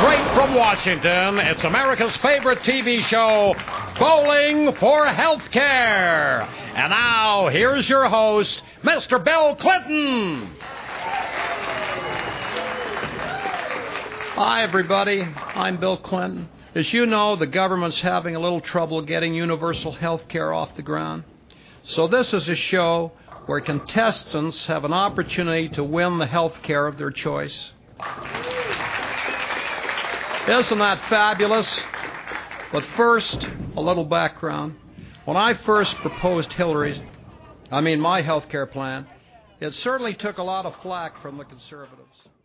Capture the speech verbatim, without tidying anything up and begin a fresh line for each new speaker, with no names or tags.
Straight from Washington, it's America's favorite T V show, Bowling for Healthcare. And now, here's your host, Mister Bill Clinton. Hi, everybody. I'm Bill Clinton. As you know, the government's having a little trouble getting universal health care off the ground. So this is a show where contestants have an opportunity to win the health care of their choice. Isn't that fabulous? But first, a little background. When I first proposed Hillary's, I mean my health care plan, it certainly took a lot of flack from the conservatives.